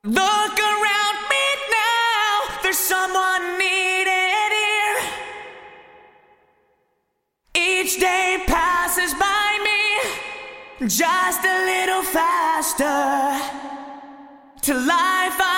Look around me now, there's someone needed here. Each day passes by me, just a little faster. To life